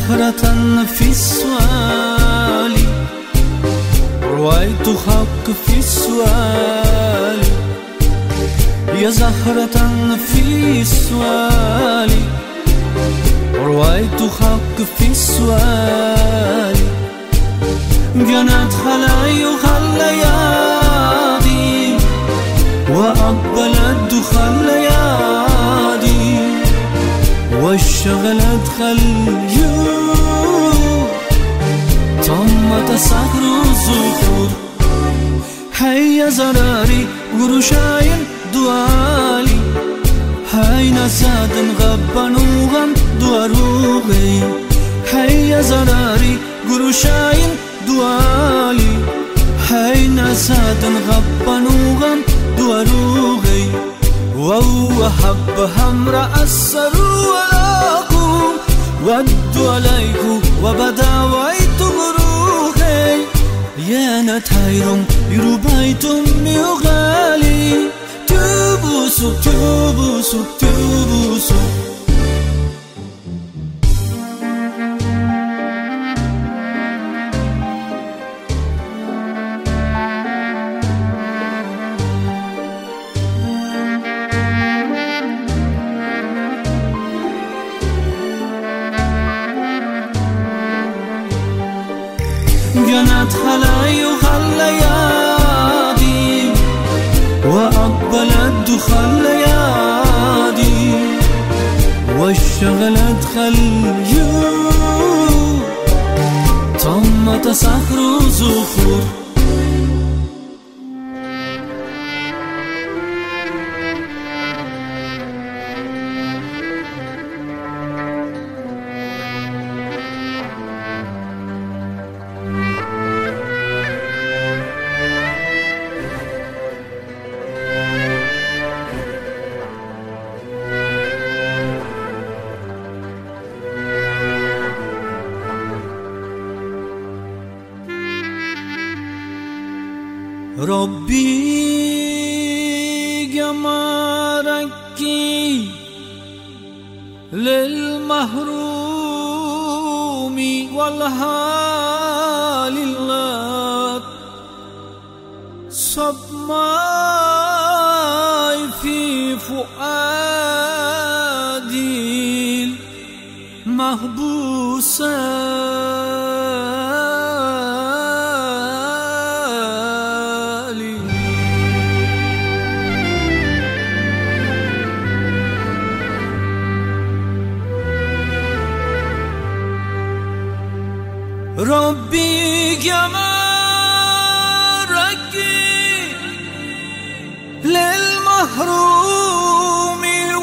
زهرة في السؤال، رأيت حق في السؤال، يا زهرة في السؤال، رأيت حق في السؤال. جنت خلاياها الليالي وأقبلت دخل الليالي واشتغلت خليو تمت سحر الزهور. هيا زراري قرشاين دوالي، هاي نساد غبنوغن دواروغي. هيا زراري قرشاين دوالي، هاي نساد غبنوغن دواروغي. وهو حب همرا أسروا ولاكم ودوا عليكم وبداويتم روحي. يا نتايرم يروبايتم ميغالي تبوسو تبوسو تبوسو. جنت خلاياها الليالي وأقبلت دخل الليالي واشتغلت خليو تمت سحر الزهور. ربي جمارك للمحروم والهال الله صب ماي في فؤادي المحبوسة. ربي جمارك للمحروم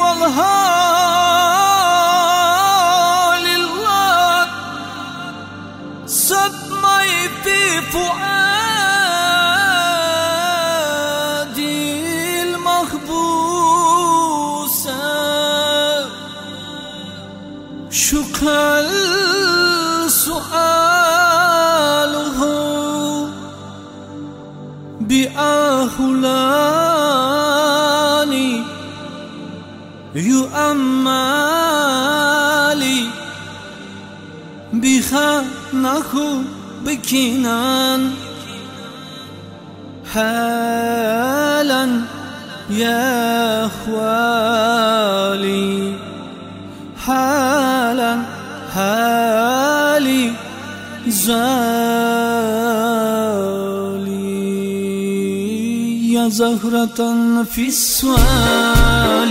والهال الله صدمي في فؤادي المخبوسة. شكرا سؤاله بأهلاني يؤمالي بخانه بكنان حالا يا خوالي حالا حالي زالي. يا زهرة في السؤال،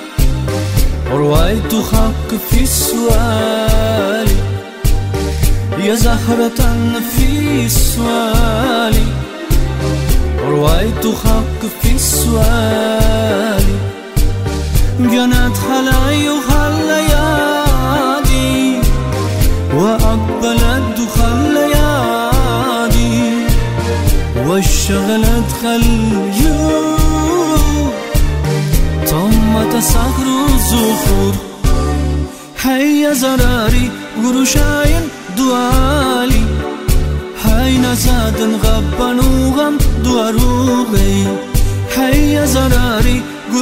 رأيت حق في السؤال، يا زهرة في السؤال، رأيت حق في السؤال. جنت خلاياها الليالي وأقبلت دخل الليالي واشتغلت خليو تمت سحر الزهور. هيا زراري قرشاين دوالي، هاي نساد غبنوغن دواروغي. هيا زراري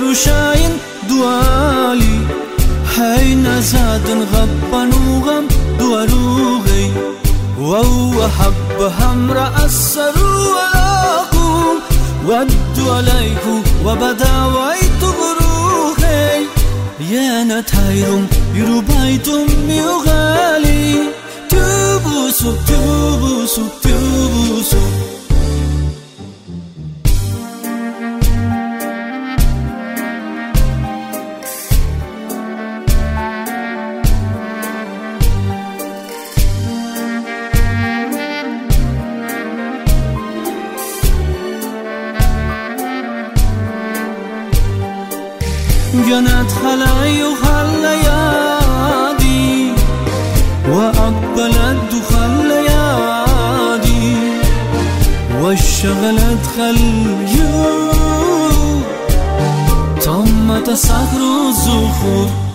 قرشاين دوالي، هاي نساد غبنوغن دواروغي وهو حب همرأ السرو ولاكم ودوا عليكم وبداويت بروحي يا نتايرم يربايتم ميغالي تبوسو تبوسو تبوسو جنت خلاي وخليادي وأقبلت خليادي واشتغلت خليو تم تسخر الزخور